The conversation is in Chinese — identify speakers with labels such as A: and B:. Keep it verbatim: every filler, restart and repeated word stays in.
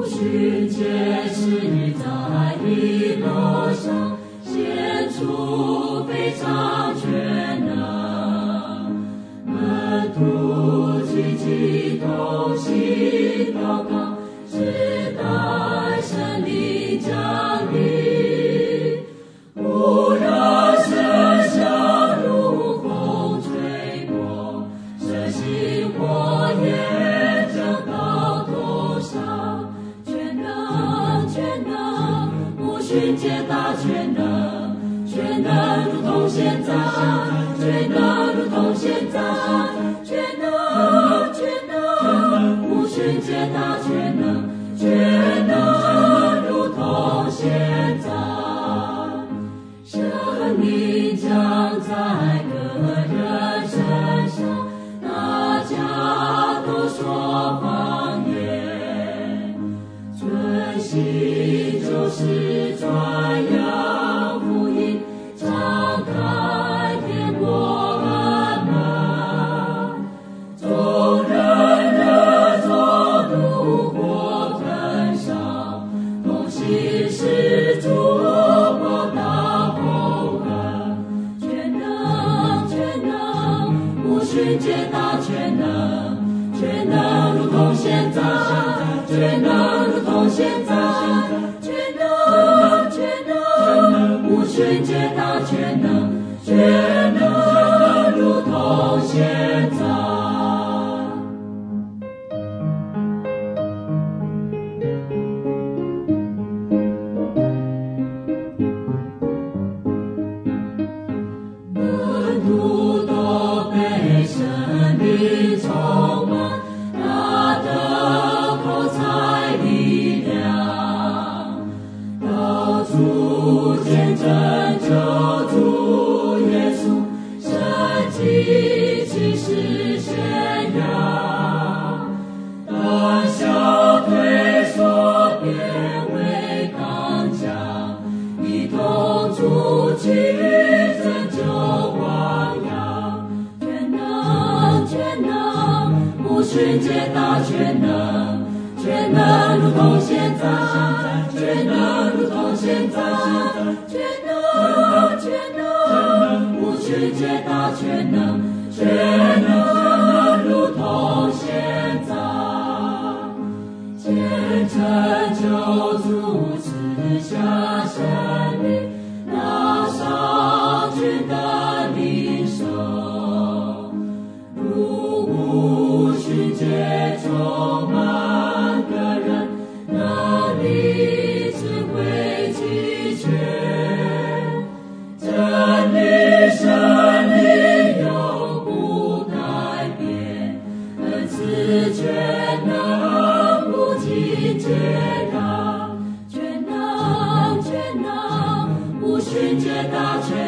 A: 旬节是在日落上显出非常全能，门徒聚集同心祷告，直待圣灵降临。忽然声响如风吹过，射心火焰降到头上，全能全能，无旬节大全能，全能如同现在，全能如同现在，全能全能，无旬节大全能，全能如同现在。圣灵降在个人身上，大家都说方言，遵行就是传扬福音，敞开天国恩门，众人热衷度过焚烧，同心是主报答厚恩，全能全能，无旬节大全能，全能如同现在，全能如同现在，全能全能，无旬节大全能，全能如同现在。门徒都被圣灵充满，他的口才力量，到处见证救主耶稣，神迹奇事宣扬，当小退缩变为刚强，一同出去拯救汪洋，全能全能，无旬节大全能，全能如同现在，全能如同现在，全能全能，无旬节大全能，全能如同现在。虔诚救主赐下圣灵，那上君的领受，如无旬节充满个人，能力智慧齐全，真理真理永不改变，恩赐全能不尽皆让，全能全能，无旬节大全